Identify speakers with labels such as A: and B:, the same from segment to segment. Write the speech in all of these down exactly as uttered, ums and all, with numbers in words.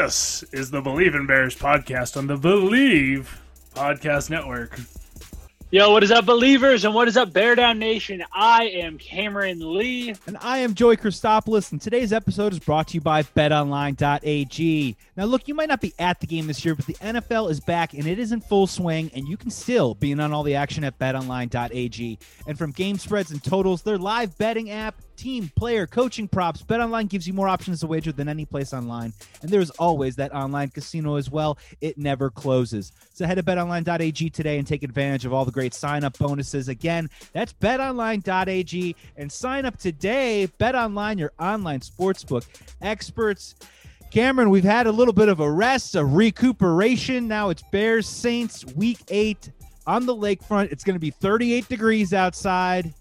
A: This is the Believe in Bears podcast on the Believe Podcast Network.
B: Yo, what is up, Believers, and what is up, Bear Down Nation? I am Cameron Lee.
C: And I am Joey Christopoulos, and today's episode is brought to you by bet online dot a g. Now, look, you might not be at the game this year, but the N F L is back, and it is in full swing, and you can still be in on all the action at bet online dot a g. And from game spreads and totals, their live betting app, team, player, coaching props, BetOnline gives you more options to wager than any place online. And there's always that online casino as well. It never closes. So head to bet online dot a g today and take advantage of all the great sign-up bonuses. Again, that's bet online dot a g, and sign up today. BetOnline, your online sportsbook experts. Cameron, we've had a little bit of a rest, a recuperation. Now it's Bears Saints week eight on the lakefront. It's going to be thirty-eight degrees outside.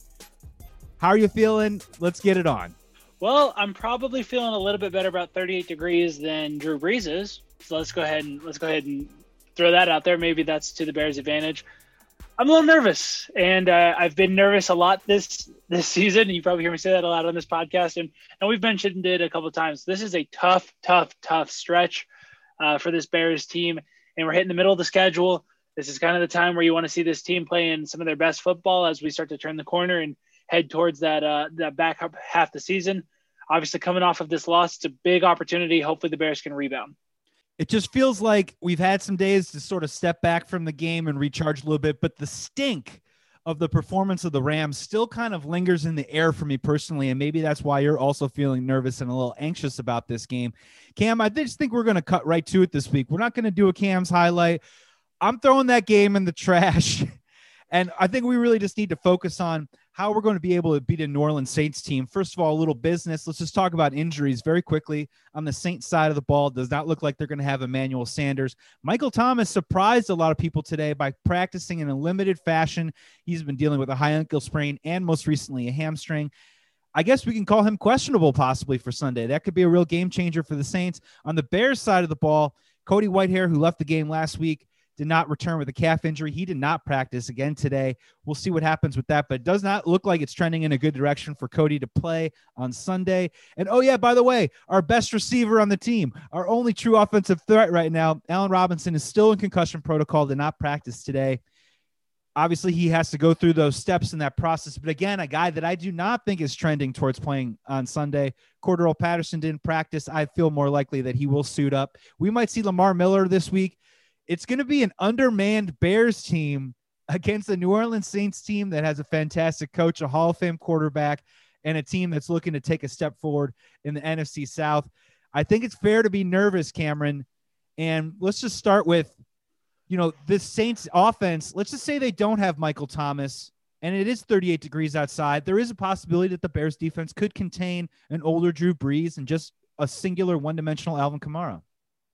C: How are you feeling? Let's get it on.
B: Well, I'm probably feeling a little bit better about thirty-eight degrees than Drew Brees is. So let's go ahead and let's go ahead and throw that out there. Maybe that's to the Bears' advantage. I'm a little nervous, and uh, I've been nervous a lot this this season. You probably hear me say that a lot on this podcast, and and we've mentioned it a couple of times. This is a tough, tough, tough stretch uh, for this Bears team, and we're hitting the middle of the schedule. This is kind of the time where you want to see this team playing some of their best football as we start to turn the corner and head towards that uh, that back half the season. Obviously, coming off of this loss, it's a big opportunity. Hopefully, the Bears can rebound.
C: It just feels like we've had some days to sort of step back from the game and recharge a little bit, but the stink of the performance of the Rams still kind of lingers in the air for me personally, and maybe that's why you're also feeling nervous and a little anxious about this game. Cam, I just think we're going to cut right to it this week. We're not going to do a Cam's highlight. I'm throwing that game in the trash, and I think we really just need to focus on how we're going to be able to beat a New Orleans Saints team. First of all, a little business. Let's just talk about injuries very quickly. On the Saints side of the ball, it does not look like they're going to have Emmanuel Sanders. Michael Thomas surprised a lot of people today by practicing in a limited fashion. He's been dealing with a high ankle sprain and most recently a hamstring. I guess we can call him questionable possibly for Sunday. That could be a real game changer for the Saints. On the Bears side of the ball, Cody Whitehair, who left the game last week, did not return with a calf injury. He did not practice again today. We'll see what happens with that, but it does not look like it's trending in a good direction for Cody to play on Sunday. And oh yeah, by the way, our best receiver on the team, our only true offensive threat right now, Allen Robinson, is still in concussion protocol, did not practice today. Obviously, he has to go through those steps in that process. But again, a guy that I do not think is trending towards playing on Sunday. Cordarrelle Patterson didn't practice. I feel more likely that he will suit up. We might see Lamar Miller this week. It's going to be an undermanned Bears team against the New Orleans Saints team that has a fantastic coach, a Hall of Fame quarterback, and a team that's looking to take a step forward in the N F C South. I think it's fair to be nervous, Cameron. And let's just start with, you know, this Saints offense. Let's just say they don't have Michael Thomas, and it is thirty-eight degrees outside. There is a possibility that the Bears defense could contain an older Drew Brees and just a singular one-dimensional Alvin Kamara.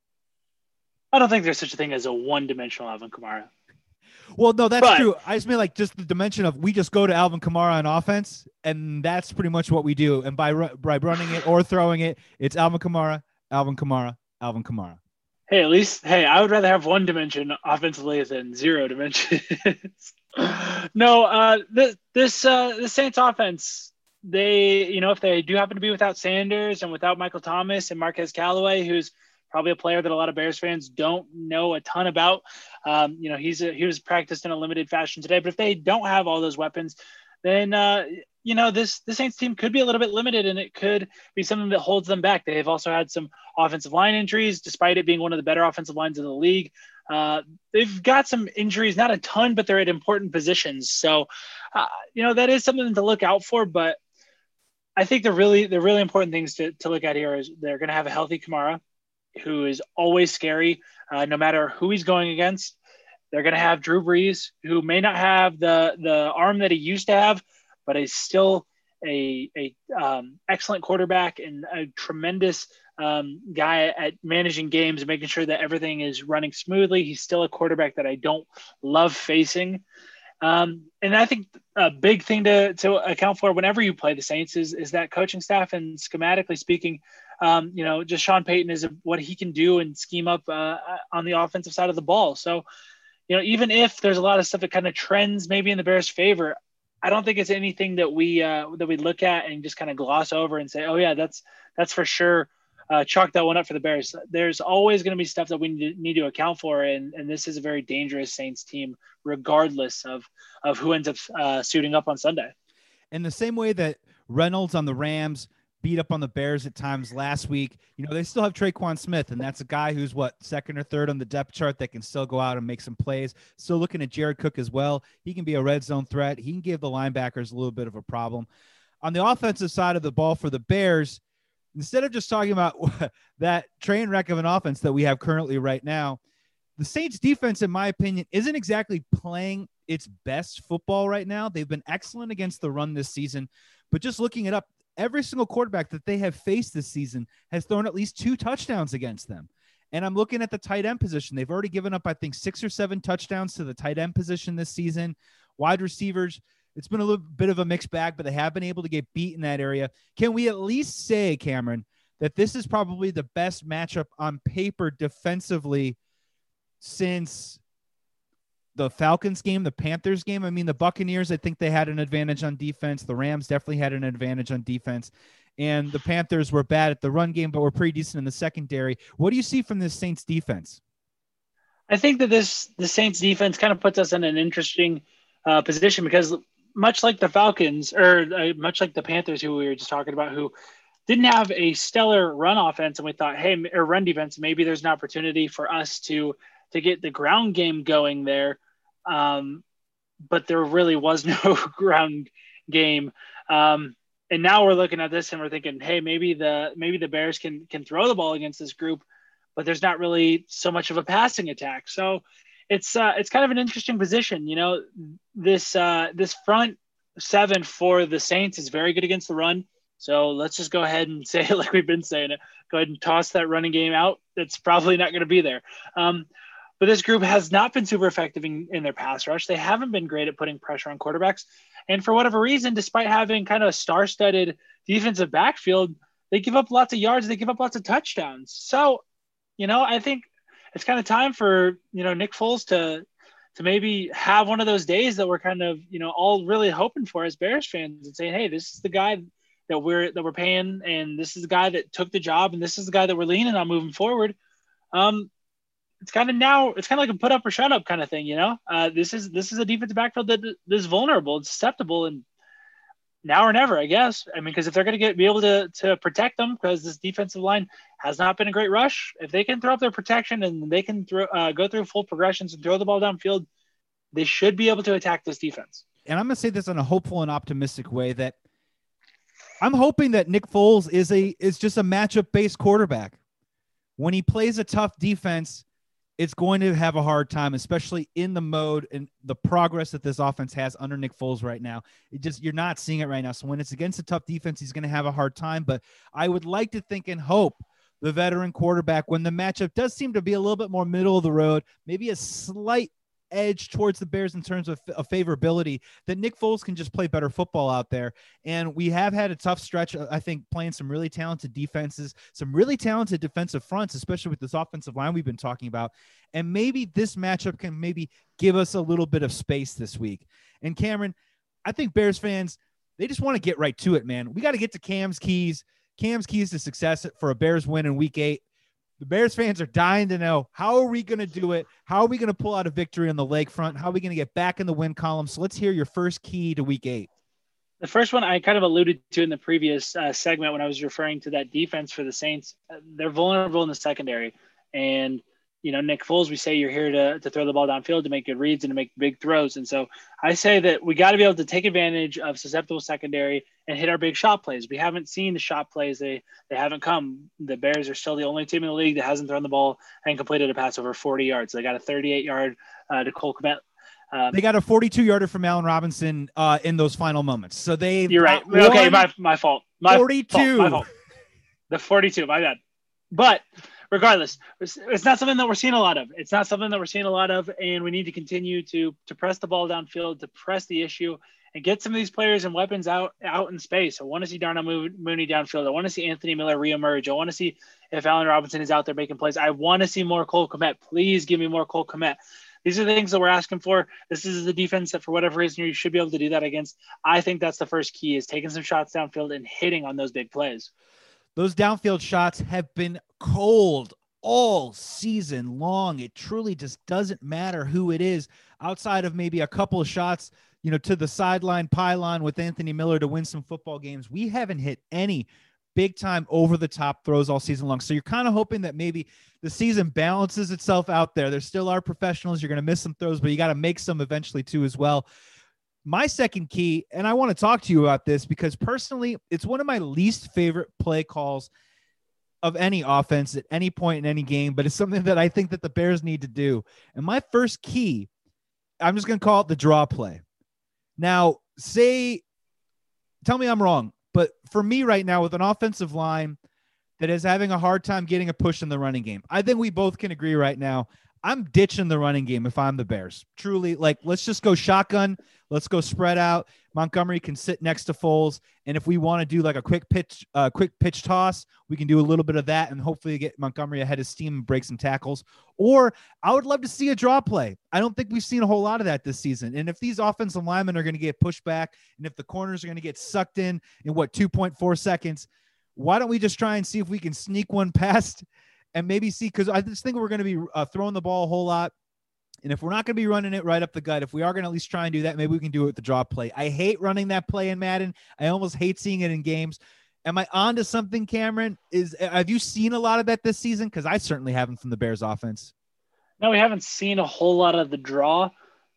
B: I don't think there's such a thing as a one-dimensional Alvin Kamara.
C: Well, no, that's
B: but,
C: true. I just mean like just the dimension of we just go to Alvin Kamara on offense, and that's pretty much what we do. And by by running it or throwing it, it's Alvin Kamara, Alvin Kamara, Alvin Kamara.
B: Hey, at least, hey, I would rather have one dimension offensively than zero dimensions. no, uh, this this uh, the Saints offense, they, you know, if they do happen to be without Sanders and without Michael Thomas and Marquez Callaway, who's probably a player that a lot of Bears fans don't know a ton about. Um, you know, he's a, he was practiced in a limited fashion today, but if they don't have all those weapons, then, uh, you know, this, the Saints team could be a little bit limited, and it could be something that holds them back. They've also had some offensive line injuries, despite it being one of the better offensive lines in the league. Uh, they've got some injuries, not a ton, but they're at important positions. So, uh, you know, that is something to look out for, but I think the really, the really important things to, to look at here is they're going to have a healthy Kamara, who is always scary, uh, no matter who he's going against. They're going to have Drew Brees, who may not have the the arm that he used to have, but is still a a um, excellent quarterback and a tremendous um, guy at managing games and making sure that everything is running smoothly. He's still a quarterback that I don't love facing. Um, and I think a big thing to, to account for whenever you play the Saints is, is that coaching staff, and schematically speaking, um, you know, just Sean Payton is a, what he can do and scheme up uh, on the offensive side of the ball. So, you know, even if there's a lot of stuff that kind of trends maybe in the Bears' favor, I don't think it's anything that we uh, that we look at and just kind of gloss over and say, oh yeah, that's that's for sure uh, chalk that one up for the Bears. There's always going to be stuff that we need to, need to account for, and and this is a very dangerous Saints team, regardless of of who ends up uh, suiting up on Sunday.
C: In the same way that Reynolds on the Rams beat up on the Bears at times last week, you know, they still have Traquan Smith, and that's a guy who's what, second or third on the depth chart that can still go out and make some plays. Still looking at Jared Cook as well. He can be a red zone threat. He can give the linebackers a little bit of a problem. On the offensive side of the ball for the Bears, instead of just talking about that train wreck of an offense that we have currently right now, the Saints defense, in my opinion, isn't exactly playing its best football right now. They've been excellent against the run this season, but just looking it up, every single quarterback that they have faced this season has thrown at least two touchdowns against them. And I'm looking at the tight end position. They've already given up, I think, six or seven touchdowns to the tight end position this season. Wide receivers, it's been a little bit of a mixed bag, but they have been able to get beat in that area. Can we at least say, Cameron, that this is probably the best matchup on paper defensively since the Falcons game, the Panthers game? I mean, the Buccaneers, I think they had an advantage on defense. The Rams definitely had an advantage on defense. And the Panthers were bad at the run game, but were pretty decent in the secondary. What do you see from this Saints defense?
B: I think that this the Saints defense kind of puts us in an interesting uh, position because much like the Falcons, or uh, much like the Panthers, who we were just talking about, who didn't have a stellar run offense, and we thought, hey, or run defense, maybe there's an opportunity for us to to get the ground game going there. Um, but there really was no ground game. Um, and now we're looking at this and we're thinking, hey, maybe the maybe the Bears can can throw the ball against this group, but there's not really so much of a passing attack. So it's uh, it's kind of an interesting position. You know, this uh, this front seven for the Saints is very good against the run. So let's just go ahead and say it like we've been saying it. Go ahead and toss that running game out. It's probably not going to be there. Um, But this group has not been super effective in, in their pass rush. They haven't been great at putting pressure on quarterbacks. And for whatever reason, despite having kind of a star-studded defensive backfield, they give up lots of yards. They give up lots of touchdowns. So, you know, I think it's kind of time for, you know, Nick Foles to to maybe have one of those days that we're kind of, you know, all really hoping for as Bears fans and saying, hey, this is the guy that we're that we're paying, and this is the guy that took the job, and this is the guy that we're leaning on moving forward. Um, It's kind of now, it's kind of like a put up or shut up kind of thing, you know. Uh, this is this is a defensive backfield that is vulnerable and susceptible, and now or never, I guess. I mean, because if they're going to get be able to to protect them, because this defensive line has not been a great rush, if they can throw up their protection and they can throw uh, go through full progressions and throw the ball downfield, they should be able to attack this defense.
C: And I'm going to say this in a hopeful and optimistic way, that I'm hoping that Nick Foles is a is just a matchup based quarterback. When he plays a tough defense, it's going to have a hard time, especially in the mode and the progress that this offense has under Nick Foles right now. It just, you're not seeing it right now. So when it's against a tough defense, he's going to have a hard time. But I would like to think and hope the veteran quarterback, when the matchup does seem to be a little bit more middle of the road, maybe a slight edge towards the Bears in terms of, of favorability, that Nick Foles can just play better football out there. And we have had a tough stretch, I think, playing some really talented defenses, some really talented defensive fronts, especially with this offensive line we've been talking about. And maybe this matchup can maybe give us a little bit of space this week. And Cameron, I think Bears fans, they just want to get right to it, man. We got to get to Cam's keys, Cam's keys to success for a Bears win in week eight. The Bears fans are dying to know, how are we going to do it? How are we going to pull out a victory on the lakefront? How are we going to get back in the win column? So let's hear your first key to week eight.
B: The first one I kind of alluded to in the previous uh, segment when I was referring to that defense for the Saints. They're vulnerable in the secondary. And, you know, Nick Foles, we say you're here to, to throw the ball downfield, to make good reads and to make big throws. And so I say that we got to be able to take advantage of susceptible secondary and hit our big shot plays. We haven't seen the shot plays. They they haven't come. The Bears are still the only team in the league that hasn't thrown the ball and completed a pass over forty yards. They got a thirty-eight yard uh, to Cole Kmet. Um,
C: they got a forty-two yarder from Allen Robinson uh, in those final moments. So they
B: You're right. Okay, my my fault. My
C: forty-two.
B: Fault, my fault. The forty-two, my bad. But regardless, it's, it's not something that we're seeing a lot of. It's not something that we're seeing a lot of, and we need to continue to to press the ball downfield, to press the issue, and get some of these players and weapons out out in space. I want to see Darnell Mooney downfield. I want to see Anthony Miller reemerge. I want to see if Allen Robinson is out there making plays. I want to see more Cole Kmet. Please give me more Cole Kmet. These are the things that we're asking for. This is the defense that, for whatever reason, you should be able to do that against. I think that's the first key, is taking some shots downfield and hitting on those big plays.
C: Those downfield shots have been cold all season long. It truly just doesn't matter who it is, outside of maybe a couple of shots, you know, to the sideline pylon with Anthony Miller to win some football games. We haven't hit any big time over the top throws all season long. So you're kind of hoping that maybe the season balances itself out there. There still are professionals. You're going to miss some throws, but you got to make some eventually too as well. My second key, and I want to talk to you about this because personally, it's one of my least favorite play calls of any offense at any point in any game, but it's something that I think that the Bears need to do. And my first key, I'm just going to call it the draw play. Now, say, tell me I'm wrong, but for me right now, with an offensive line that is having a hard time getting a push in the running game, I think we both can agree right now, I'm ditching the running game if I'm the Bears. Truly, like, let's just go shotgun. Let's go spread out. Montgomery can sit next to Foles, and if we want to do like a quick pitch, uh, quick pitch toss, we can do a little bit of that and hopefully get Montgomery ahead of steam and break some tackles. Or I would love to see a draw play. I don't think we've seen a whole lot of that this season. And if these offensive linemen are going to get pushed back, and if the corners are going to get sucked in in what two point four seconds, why don't we just try and see if we can sneak one past and maybe see, because I just think we're going to be uh, throwing the ball a whole lot. And if we're not going to be running it right up the gut, if we are going to at least try and do that, maybe we can do it with the draw play. I hate running that play in Madden. I almost hate seeing it in games. Am I on to something, Cameron? Is have you seen a lot of that this season? Because I certainly haven't from the Bears offense.
B: No, we haven't seen a whole lot of the draw.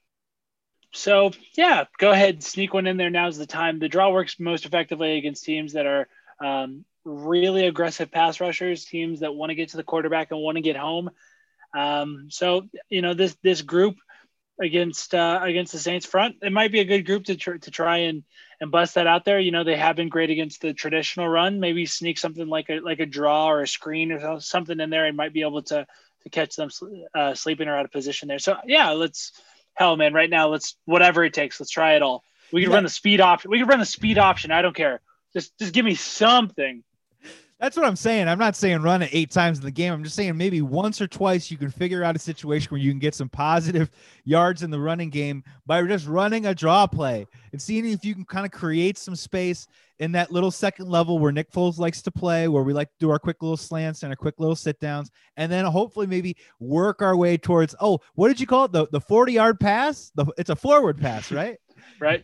B: So, yeah, go ahead. Sneak one in there. Now's the time. The draw works most effectively against teams that are um, really aggressive pass rushers, teams that want to get to the quarterback and want to get home. Um, so, you know, this, this group against, uh, against the Saints front, it might be a good group to tr- to try and, and bust that out there. You know, they have been great against the traditional run, maybe sneak something like a, like a draw or a screen or something in there and might be able to, to catch them uh, sleeping or out of position there. So yeah, let's hell, man, right now, let's, whatever it takes, let's try it all. We can yeah. run the speed option. We can run the speed option. I don't care. Just, just give me something.
C: That's what I'm saying. I'm not saying run it eight times in the game. I'm just saying maybe once or twice you can figure out a situation where you can get some positive yards in the running game by just running a draw play and seeing if you can kind of create some space in that little second level where Nick Foles likes to play, where we like to do our quick little slants and our quick little sit downs, and then hopefully maybe work our way towards, oh, what did you call it? The the forty yard pass? The, it's a forward pass, right?
B: Right.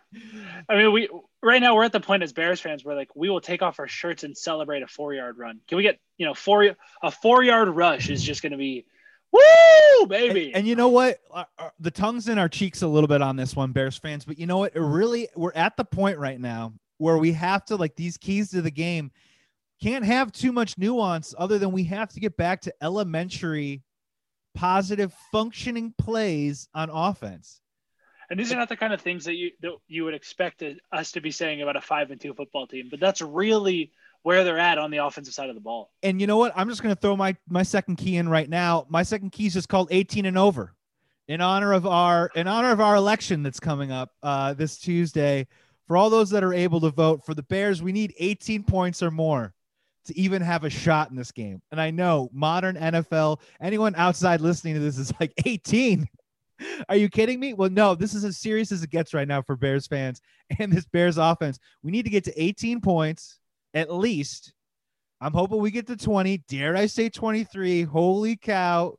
B: I mean, we right now we're at the point as Bears fans where like we will take off our shirts and celebrate a four yard run. Can we get, you know, four a four yard rush is just going to be woo, baby.
C: And, and you know what? Uh, uh, the tongue's in our cheeks a little bit on this one, Bears fans. But you know what? It really, we're at the point right now where we have to, like, these keys to the game can't have too much nuance other than we have to get back to elementary, positive, functioning plays on offense.
B: And these are not the kind of things that you that you would expect us to be saying about a five and two football team, but that's really where they're at on the offensive side of the ball.
C: And you know what? I'm just going to throw my my second key in right now. My second key is just called eighteen and over, in honor of our in honor of our election that's coming up uh, this Tuesday. For all those that are able to vote for the Bears, we need eighteen points or more to even have a shot in this game. And I know modern N F L, anyone outside listening to this is like eighteen. Are you kidding me? Well, no, this is as serious as it gets right now for Bears fans and this Bears offense. We need to get to eighteen points at least. I'm hoping we get to twenty. Dare I say twenty-three? Holy cow.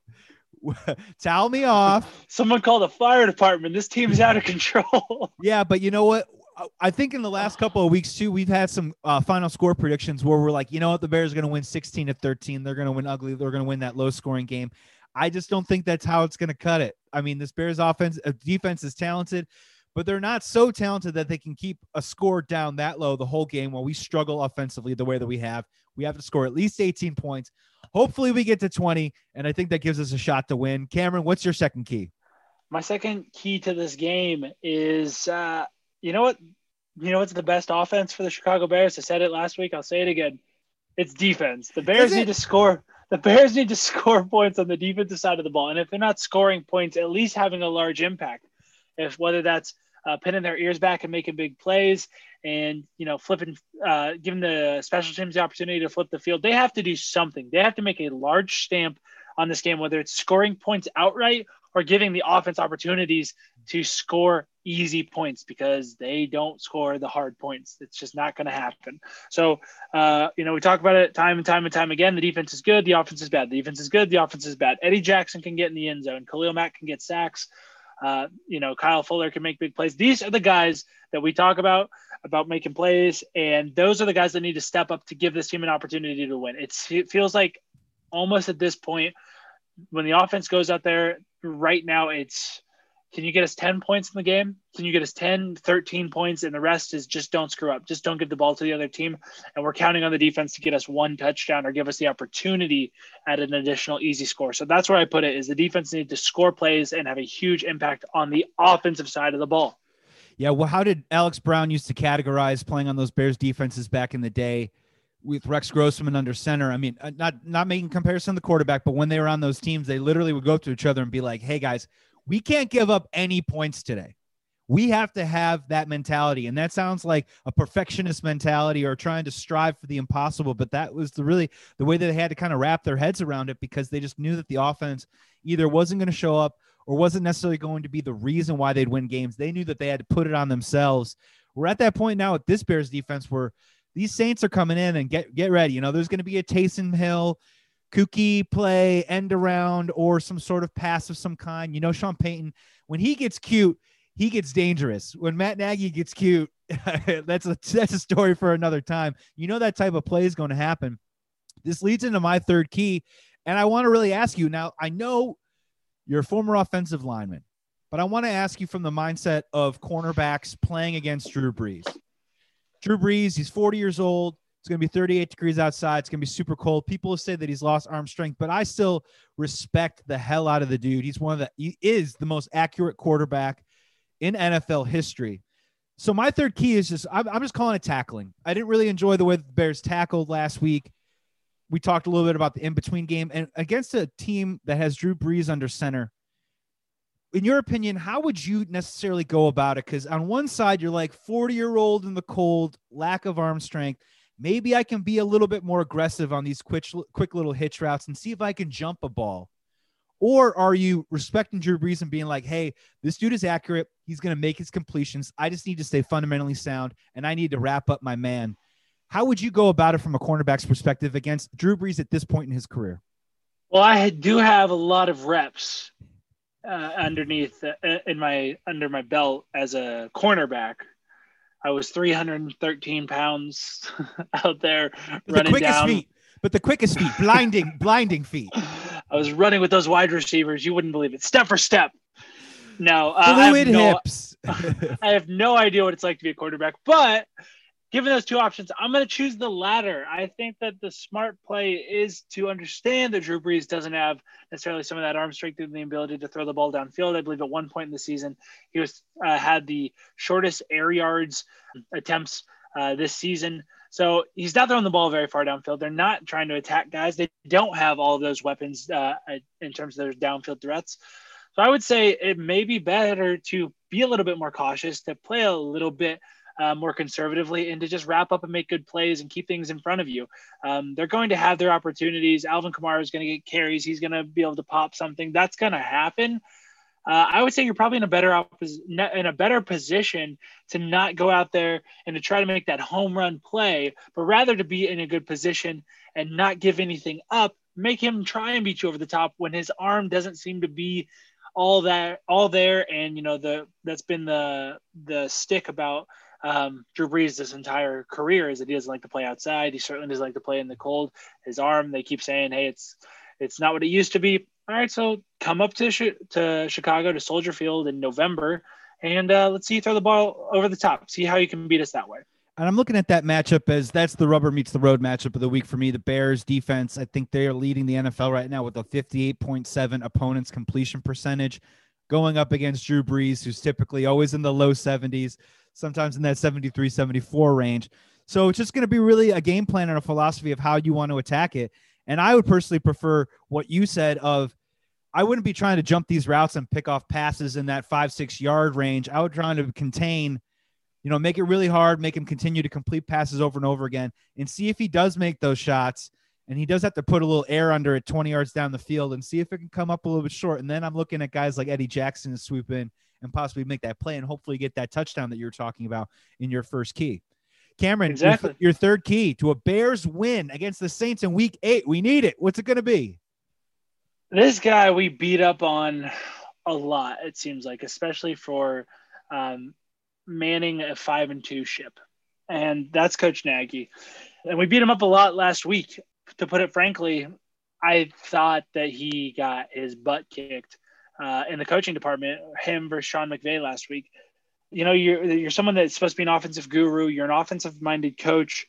C: Towel me off.
B: Someone call the fire department. This team's out of control.
C: Yeah, but you know what? I think in the last couple of weeks, too, we've had some uh, final score predictions where we're like, you know what? The Bears are going to win sixteen to thirteen. They're going to win ugly. They're going to win that low-scoring game. I just don't think that's how it's going to cut it. I mean, this Bears offense, uh, defense is talented, but they're not so talented that they can keep a score down that low the whole game while we struggle offensively the way that we have. We have to score at least eighteen points. Hopefully we get to twenty, and I think that gives us a shot to win. Cameron, what's your second key?
B: My second key to this game is, uh, you know what? You know what's the best offense for the Chicago Bears? I said it last week. I'll say it again. It's defense. The Bears need to score. The Bears need to score points on the defensive side of the ball. And if they're not scoring points, at least having a large impact. If whether that's uh, pinning their ears back and making big plays and, you know, flipping, uh, giving the special teams the opportunity to flip the field, they have to do something. They have to make a large stamp on this game, whether it's scoring points outright or giving the offense opportunities to score easy points because they don't score the hard points. It's just not going to happen. So, uh, you know, we talk about it time and time and time again. The defense is good. The offense is bad. The defense is good. The offense is bad. Eddie Jackson can get in the end zone. Khalil Mack can get sacks. Uh, you know, Kyle Fuller can make big plays. These are the guys that we talk about, about making plays. And those are the guys that need to step up to give this team an opportunity to win. It's, it feels like almost at this point, when the offense goes out there right now, it's, can you get us ten points in the game? Can you get us ten, thirteen points? And the rest is just don't screw up. Just don't give the ball to the other team. And we're counting on the defense to get us one touchdown or give us the opportunity at an additional easy score. So that's where I put it, is the defense needs to score plays and have a huge impact on the offensive side of the ball.
C: Yeah, well, how did Alex Brown used to categorize playing on those Bears defenses back in the day with Rex Grossman under center? I mean, not not making comparison to the quarterback, but when they were on those teams, they literally would go up to each other and be like, hey, guys, we can't give up any points today. We have to have that mentality. And that sounds like a perfectionist mentality or trying to strive for the impossible. But that was the really the way that they had to kind of wrap their heads around it, because they just knew that the offense either wasn't going to show up or wasn't necessarily going to be the reason why they'd win games. They knew that they had to put it on themselves. We're at that point now with this Bears defense where these Saints are coming in and get, get ready. You know, there's going to be a Taysom Hill kooky play, end around, or some sort of pass of some kind. You know, Sean Payton, when he gets cute, he gets dangerous. When Matt Nagy gets cute, that's a that's a story for another time. You know that type of play is going to happen. This leads into my third key, and I want to really ask you now. I know you're a former offensive lineman, but I want to ask you from the mindset of cornerbacks playing against Drew Brees. Drew Brees, he's forty years old. It's going to be thirty-eight degrees outside. It's going to be super cold. People say that he's lost arm strength, but I still respect the hell out of the dude. He's one of the, he is the most accurate quarterback in N F L history. So my third key is just, I'm, I'm just calling it tackling. I didn't really enjoy the way the Bears tackled last week. We talked a little bit about the in-between game, and against a team that has Drew Brees under center, in your opinion, how would you necessarily go about it? Because on one side, you're like forty-year-old in the cold, lack of arm strength. Maybe I can be a little bit more aggressive on these quick, quick little hitch routes and see if I can jump a ball. Or are you respecting Drew Brees and being like, hey, this dude is accurate. He's going to make his completions. I just need to stay fundamentally sound, and I need to wrap up my man. How would you go about it from a cornerback's perspective against Drew Brees at this point in his career?
B: Well, I do have a lot of reps uh, underneath uh, in my under my belt as a cornerback. I was three hundred thirteen pounds out there
C: but
B: running
C: the quickest
B: down.
C: Feet, but the quickest feet, blinding, blinding feet.
B: I was running with those wide receivers. You wouldn't believe it. Step for step. No, uh, I,
C: Fluid
B: have no
C: hips.
B: I have no idea what it's like to be a quarterback, but given those two options, I'm going to choose the latter. I think that the smart play is to understand that Drew Brees doesn't have necessarily some of that arm strength and the ability to throw the ball downfield. I believe at one point in the season, he was uh, had the shortest air yards attempts uh, this season. So he's not throwing the ball very far downfield. They're not trying to attack guys. They don't have all of those weapons uh, in terms of their downfield threats. So I would say it may be better to be a little bit more cautious, to play a little bit Uh, more conservatively, and to just wrap up and make good plays and keep things in front of you. Um, they're going to have their opportunities. Alvin Kamara is going to get carries. He's going to be able to pop something. That's going to happen. Uh, I would say you're probably in a better oppos- in a better position to not go out there and to try to make that home run play, but rather to be in a good position and not give anything up. Make him try and beat you over the top when his arm doesn't seem to be all that all there. And you know the that's been the the stick about Um, Drew Brees this entire career is that he doesn't like to play outside. He certainly doesn't like to play in the cold. His arm, they keep saying, hey, it's it's not what it used to be. All right, so come up to to Chicago, to Soldier Field in November, and uh, let's see you throw the ball over the top. See how you can beat us that way.
C: And I'm looking at that matchup as that's the rubber meets the road matchup of the week for me. The Bears defense, I think they are leading the N F L right now with a fifty-eight point seven opponent's completion percentage, going up against Drew Brees, who's typically always in the low seventies, sometimes in that seventy-three, seventy-four range. So it's just going to be really a game plan and a philosophy of how you want to attack it. And I would personally prefer what you said of, I wouldn't be trying to jump these routes and pick off passes in that five, six yard range. I would try to contain, you know, make it really hard, make him continue to complete passes over and over again, and see if he does make those shots. And he does have to put a little air under it twenty yards down the field and see if it can come up a little bit short. And then I'm looking at guys like Eddie Jackson to swoop in and possibly make that play and hopefully get that touchdown that you're talking about in your first key. Cameron,
B: exactly.
C: your, your third key to a Bears win against the Saints in week eight. We need it. What's it going to be?
B: This guy we beat up on a lot, it seems like, especially for um, manning a five and two ship. And that's Coach Nagy. And we beat him up a lot last week. To put it frankly, I thought that he got his butt kicked uh, in the coaching department, him versus Sean McVay last week. You know, you're you're someone that's supposed to be an offensive guru. You're an offensive-minded coach.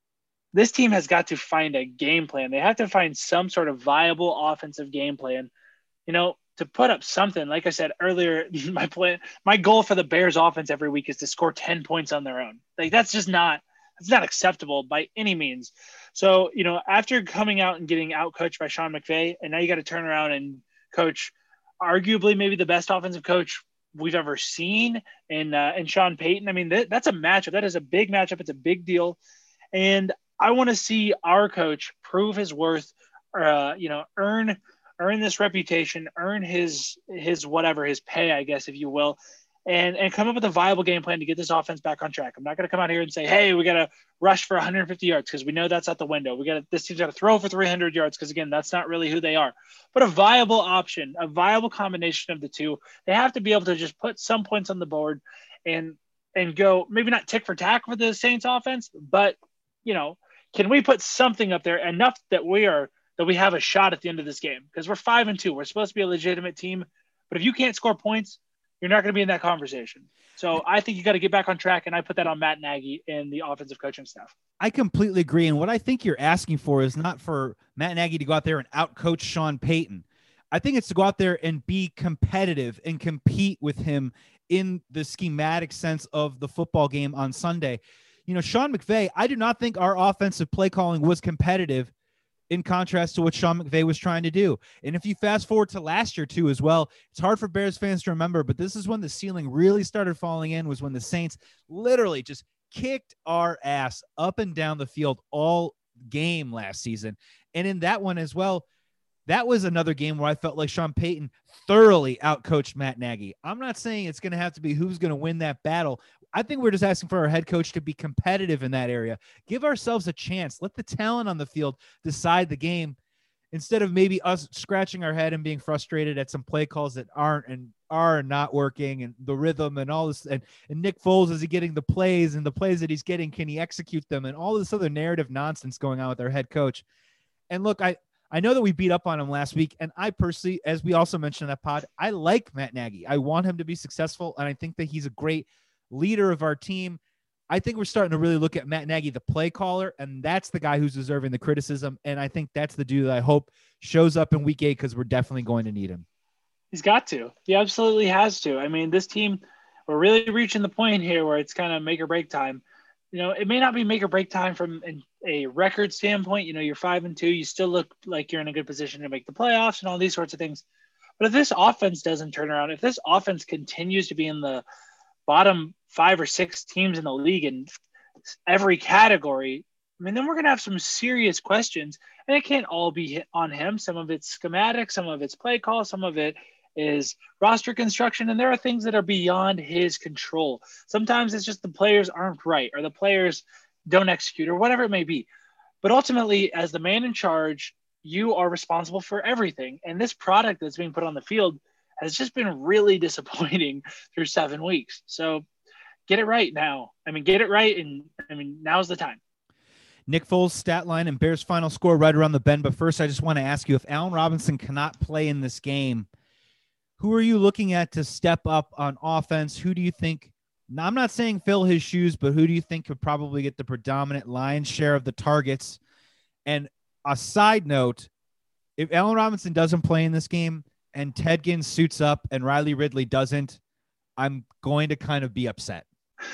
B: This team has got to find a game plan. They have to find some sort of viable offensive game plan. You know, to put up something. Like I said earlier, my plan, my goal for the Bears offense every week is to score ten points on their own. Like that's just not that's not acceptable by any means. So, you know, after coming out and getting out-coached by Sean McVay, and now you got to turn around and coach arguably maybe the best offensive coach we've ever seen in uh, in Sean Payton. I mean, th- that's a matchup. That is a big matchup. It's a big deal. And I want to see our coach prove his worth, uh, you know, earn earn this reputation, earn his his whatever, his pay, I guess, if you will, and and come up with a viable game plan to get this offense back on track. I'm not going to come out here and say, hey, we got to rush for one hundred fifty yards because we know that's out the window. We got to this team's got to throw for three hundred yards because, again, that's not really who they are. But a viable option, a viable combination of the two. They have to be able to just put some points on the board and and go maybe not tick for tack for the Saints offense, but, you know, can we put something up there enough that we are that we have a shot at the end of this game? Because we're five and two. We're supposed to be a legitimate team. But if you can't score points, you're not going to be in that conversation. So I think you got to get back on track, and I put that on Matt Nagy and the offensive coaching staff.
C: I completely agree. And what I think you're asking for is not for Matt Nagy to go out there and out-coach Sean Payton. I think it's to go out there and be competitive and compete with him in the schematic sense of the football game on Sunday. You know, Sean McVay, I do not think our offensive play calling was competitive in contrast to what Sean McVay was trying to do. And if you fast forward to last year too, as well, it's hard for Bears fans to remember, but this is when the ceiling really started falling in, was when the Saints literally just kicked our ass up and down the field all game last season. And in that one as well, that was another game where I felt like Sean Payton thoroughly outcoached Matt Nagy. I'm not saying it's going to have to be who's going to win that battle. I think we're just asking for our head coach to be competitive in that area. Give ourselves a chance. Let the talent on the field decide the game instead of maybe us scratching our head and being frustrated at some play calls that aren't and are not working, and the rhythm and all this. And, and Nick Foles, is he getting the plays, and the plays that he's getting, can he execute them, and all this other narrative nonsense going on with our head coach. And look, I, I know that we beat up on him last week, and I personally, as we also mentioned in that pod, I like Matt Nagy. I want him to be successful, and I think that he's a great leader of our team. I think we're starting to really look at Matt Nagy, the play caller, and that's the guy who's deserving the criticism. And I think that's the dude that I hope shows up in week eight, because we're definitely going to need him.
B: He's got to. He absolutely has to. I mean, this team, we're really reaching the point here where it's kind of make or break time. You know, it may not be make or break time from a record standpoint. You know, you're five and two. You still look like you're in a good position to make the playoffs and all these sorts of things. But if this offense doesn't turn around, if this offense continues to be in the bottom five or six teams in the league in every category, I mean, then we're going to have some serious questions. And it can't all be on him. Some of it's schematic, some of it's play call, some of it is roster construction, and there are things that are beyond his control. Sometimes it's just the players aren't right, or the players don't execute, or whatever it may be. But ultimately, as the man in charge, you are responsible for everything. And this product that's being put on the field has just been really disappointing through seven weeks. So get it right now. I mean, get it right, and I mean, now's the time.
C: Nick Foles' stat line and Bears' final score right around the bend. But first, I just want to ask you, if Allen Robinson cannot play in this game, who are you looking at to step up on offense? Who do you think, now I'm not saying fill his shoes, but who do you think could probably get the predominant lion's share of the targets? And a side note, if Allen Robinson doesn't play in this game and Ted Ginn suits up and Riley Ridley doesn't, I'm going to kind of be upset.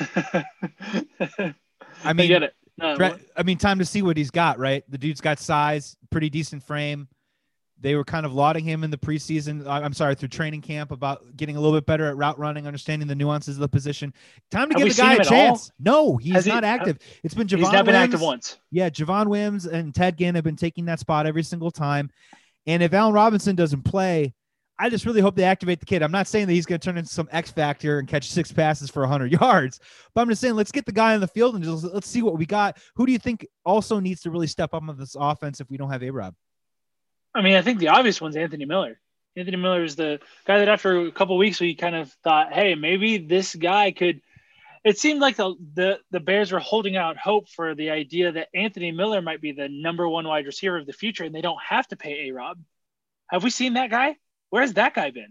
C: I mean,
B: I get it. No,
C: I mean, time to see what he's got, right? The dude's got size, pretty decent frame. They were kind of lauding him in the preseason. I'm sorry, through training camp, about getting a little bit better at route running, understanding the nuances of the position. Time to
B: Have
C: give the guy a chance.
B: All?
C: No, he's Has not he, active. It's been Javon
B: He's not been
C: Wims.
B: active once.
C: Yeah, Javon Wims and Ted Ginn have been taking that spot every single time. And if Allen Robinson doesn't play, I just really hope they activate the kid. I'm not saying that he's going to turn into some X factor and catch six passes for one hundred yards, but I'm just saying let's get the guy on the field and just let's see what we got. Who do you think also needs to really step up on this offense if we don't have A-Rob?
B: I mean, I think the obvious one's Anthony Miller. Anthony Miller is the guy that after a couple of weeks we kind of thought, hey, maybe this guy could – it seemed like the, the the Bears were holding out hope for the idea that Anthony Miller might be the number one wide receiver of the future and they don't have to pay A-Rob. Have we seen that guy? Where's that guy been?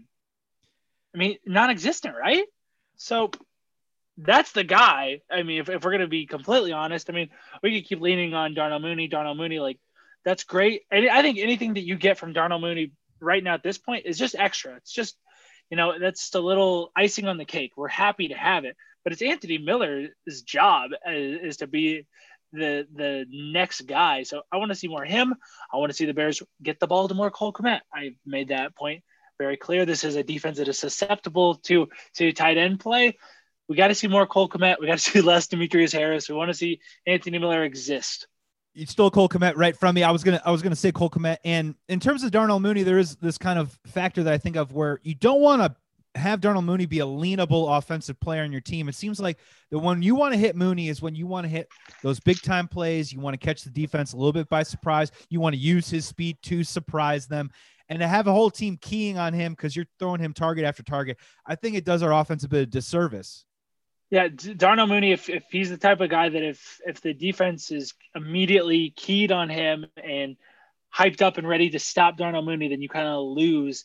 B: I mean, non-existent, right? So that's the guy. I mean, if, if we're going to be completely honest, I mean, we could keep leaning on Darnell Mooney. Darnell Mooney, like, that's great. And I think anything that you get from Darnell Mooney right now at this point is just extra. It's just, you know, that's just a little icing on the cake. We're happy to have it. But it's Anthony Miller's job is, is to be the the next guy. So I want to see more of him. I want to see the Bears get the ball to more Cole Kmet. I made that point very clear. This is a defense that is susceptible to, to tight end play. We got to see more Cole Kmet. We got to see less Demetrius Harris. We want to see Anthony Miller exist.
C: You stole Cole Kmet right from me. I was gonna I was gonna say Cole Kmet. And in terms of Darnell Mooney, there is this kind of factor that I think of where you don't want to have Darnell Mooney be a leanable offensive player on your team. It seems like the one you want to hit Mooney is when you want to hit those big time plays. You want to catch the defense a little bit by surprise. You want to use his speed to surprise them. And to have a whole team keying on him because you're throwing him target after target, I think it does our offense a bit of disservice.
B: Yeah, Darnell Mooney, if, if he's the type of guy that if if the defense is immediately keyed on him and hyped up and ready to stop Darnell Mooney, then you kind of lose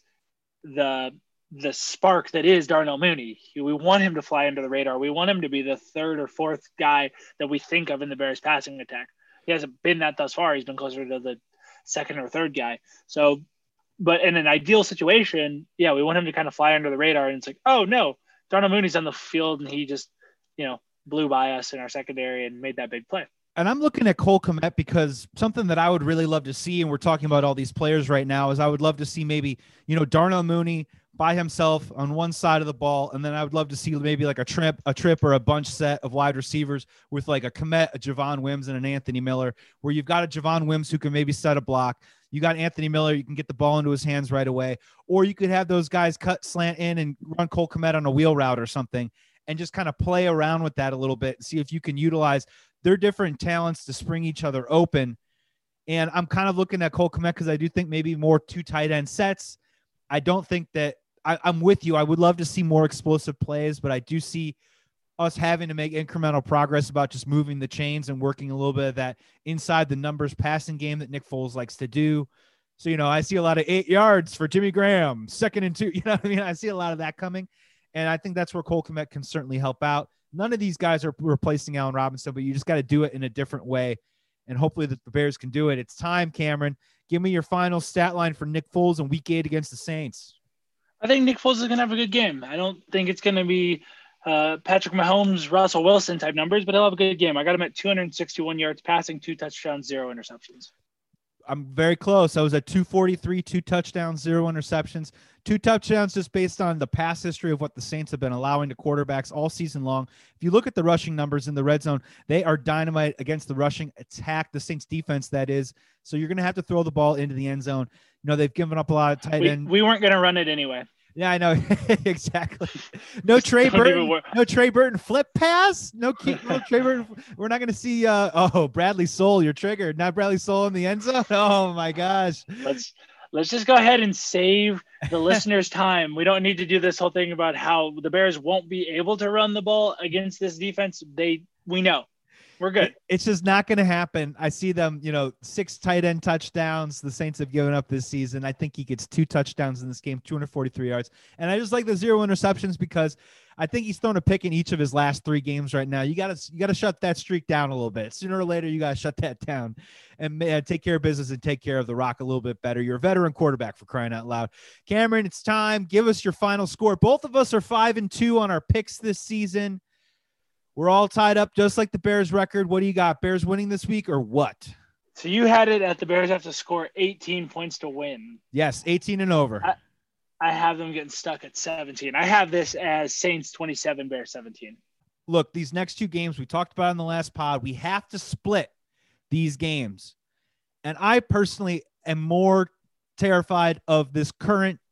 B: the the spark that is Darnell Mooney. We want him to fly under the radar. We want him to be the third or fourth guy that we think of in the Bears passing attack. He hasn't been that thus far. He's been closer to the second or third guy. So, but in an ideal situation, yeah, we want him to kind of fly under the radar. And it's like, oh no, Darnell Mooney's on the field and he just, you know, blew by us in our secondary and made that big play.
C: And I'm looking at Cole Kmet because something that I would really love to see, and we're talking about all these players right now, is I would love to see maybe, you know, Darnell Mooney by himself on one side of the ball. And then I would love to see maybe like a trip, a trip or a bunch set of wide receivers with like a Kmet, a Javon Wims, and an Anthony Miller, where you've got a Javon Wims who can maybe set a block. You got Anthony Miller, you can get the ball into his hands right away. Or you could have those guys cut slant in and run Cole Kmet on a wheel route or something and just kind of play around with that a little bit and see if you can utilize their different talents to spring each other open. And I'm kind of looking at Cole Kmet because I do think maybe more two tight end sets. I don't think that I, I'm with you. I would love to see more explosive plays, but I do see us having to make incremental progress about just moving the chains and working a little bit of that inside the numbers passing game that Nick Foles likes to do. So, you know, I see a lot of eight yards for Jimmy Graham, second and two, you know what I mean? I see a lot of that coming. And I think that's where Cole Kmet can certainly help out. None of these guys are replacing Allen Robinson, but you just got to do it in a different way. And hopefully that the Bears can do it. It's time, Cameron. Give me your final stat line for Nick Foles in week eight against the Saints.
B: I think Nick Foles is going to have a good game. I don't think it's going to be uh, Patrick Mahomes, Russell Wilson type numbers, but he'll have a good game. I got him at two hundred sixty-one yards passing, two touchdowns, zero interceptions.
C: I'm very close. I was at two forty-three, two touchdowns, zero interceptions, two touchdowns just based on the past history of what the Saints have been allowing to quarterbacks all season long. If you look at the rushing numbers in the red zone, they are dynamite against the rushing attack, the Saints defense, that is. So you're going to have to throw the ball into the end zone. You know, they've given up a lot of tight
B: we,
C: end.
B: We weren't going to run it anyway.
C: Yeah, I know. Exactly. No Trey Burton. No Trey Burton flip pass. No, keep, no Trey Burton. We're not going to see. Uh, oh, Bradley Soul, you're triggered. Not Bradley Soul in the end zone. Oh my gosh.
B: Let's let's just go ahead and save the listeners' time. We don't need to do this whole thing about how the Bears won't be able to run the ball against this defense. They we know. We're good.
C: It's just not going to happen. I see them, you know, six tight end touchdowns the Saints have given up this season. I think he gets two touchdowns in this game, two hundred forty-three yards. And I just like the zero interceptions because I think he's thrown a pick in each of his last three games right now. You got to you got to shut that streak down a little bit. Sooner or later, you got to shut that down and uh, take care of business and take care of the rock a little bit better. You're a veteran quarterback, for crying out loud. Cameron, it's time. Give us your final score. Both of us are five and two on our picks this season. We're all tied up just like the Bears record. What do you got? Bears winning this week or what?
B: So you had it at the Bears have to score eighteen points to win.
C: Yes, eighteen and over.
B: I, I have them getting stuck at seventeen. I have this as Saints twenty-seven, Bears seventeen.
C: Look, these next two games we talked about in the last pod, we have to split these games. And I personally am more terrified of this current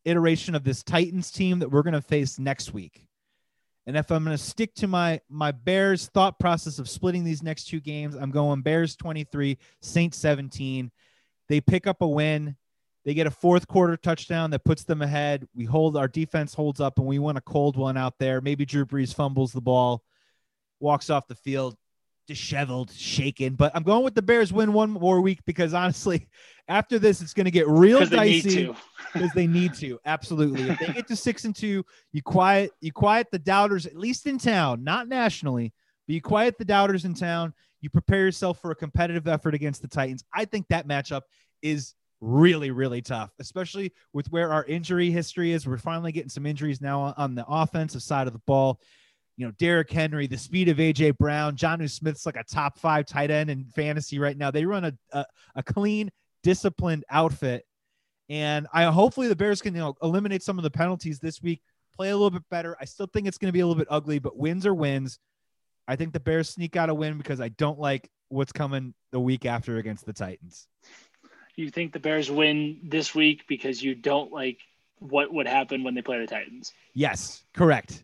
C: iteration of this Titans team that we're going to face next week. And if I'm going to stick to my my Bears thought process of splitting these next two games, I'm going Bears twenty-three, Saints seventeen. They pick up a win. They get a fourth quarter touchdown that puts them ahead. We hold, our defense holds up, and we win a cold one out there. Maybe Drew Brees fumbles the ball, walks off the field, disheveled, shaken. But I'm going with the Bears win one more week because, honestly, after this, it's going to get real dicey because they need to. Absolutely. If they get to six and two, you quiet you quiet the doubters, at least in town, not nationally, but you quiet the doubters in town. You prepare yourself for a competitive effort against the Titans. I think that matchup is really, really tough, especially with where our injury history is. We're finally getting some injuries now on the offensive side of the ball. You know, Derrick Henry, the speed of A J Brown, Jonnu Smith's like a top five tight end in fantasy right now. They run a, a, a clean, disciplined outfit. And I hopefully the Bears can, you know, eliminate some of the penalties this week, play a little bit better. I still think it's going to be a little bit ugly, but wins are wins. I think the Bears sneak out a win because I don't like what's coming the week after against the Titans.
B: You think the Bears win this week because you don't like what would happen when they play the Titans?
C: Yes, correct.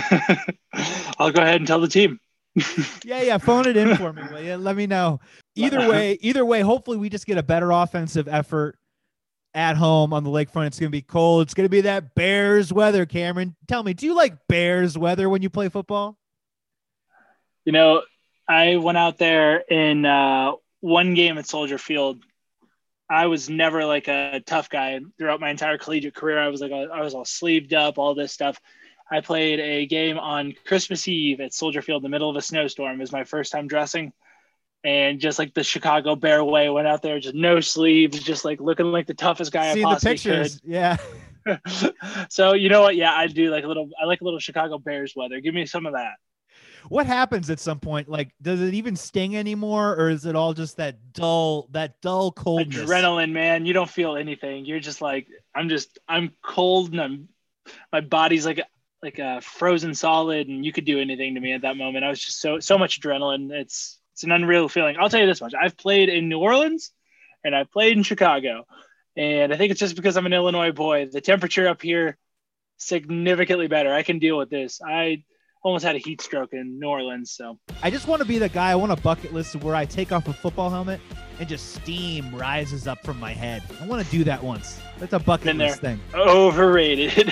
B: I'll go ahead and tell the team.
C: yeah, yeah. Phone it in for me. Will you? Let me know. Either way, either way, hopefully we just get a better offensive effort at home on the lakefront. It's going to be cold. It's going to be that Bears weather, Cameron. Tell me, do you like Bears weather when you play football?
B: You know, I went out there in uh, one game at Soldier Field. I was never like a tough guy throughout my entire collegiate career. I was like, I was all sleeved up, all this stuff. I played a game on Christmas Eve at Soldier Field in the middle of a snowstorm. It was my first time dressing. And just like the Chicago Bear way, went out there, just no sleeves, just like looking like the toughest guy
C: See
B: I possibly
C: the pictures.
B: could.
C: Yeah.
B: So, you know what? Yeah, I do like a little, I like a little Chicago Bears weather. Give me some of that.
C: What happens at some point? Like, does it even sting anymore, or is it all just that dull, that dull coldness?
B: Adrenaline, man. You don't feel anything. You're just like, I'm just, I'm cold, and I'm, my body's like, like a frozen solid, and you could do anything to me at that moment. I was just so, so much adrenaline. It's, it's an unreal feeling. I'll tell you this much: I've played in New Orleans, and I've played in Chicago, and I think it's just because I'm an Illinois boy. The temperature up here significantly better. I can deal with this. I almost had a heat stroke in New Orleans. So
C: I just want to be the guy. I want a bucket list where I take off a football helmet and just steam rises up from my head. I want to do that once. That's a bucket
B: Been
C: list
B: there.
C: thing.
B: Overrated.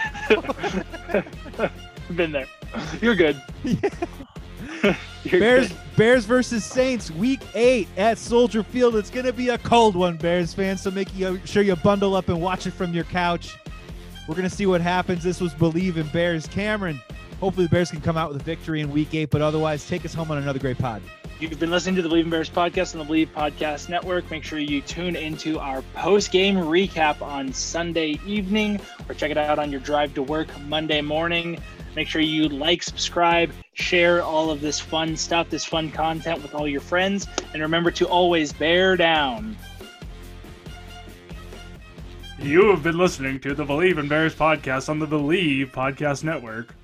B: Been there. You're good. You're
C: Bears
B: good.
C: Bears versus Saints, week eight at Soldier Field. It's going to be a cold one, Bears fans, so make you, sure you bundle up and watch it from your couch. We're going to see what happens. This was Believe in Bears. Cameron, hopefully the Bears can come out with a victory in week eight, but otherwise take us home on another great pod.
B: You've been listening to the Believe in Bears podcast on the Believe Podcast Network. Make sure you tune into our post-game recap on Sunday evening, or check it out on your drive to work Monday morning. Make sure you like, subscribe, share all of this fun stuff, this fun content with all your friends, and remember to always bear down.
A: You have been listening to the Believe in Bears podcast on the Believe Podcast Network.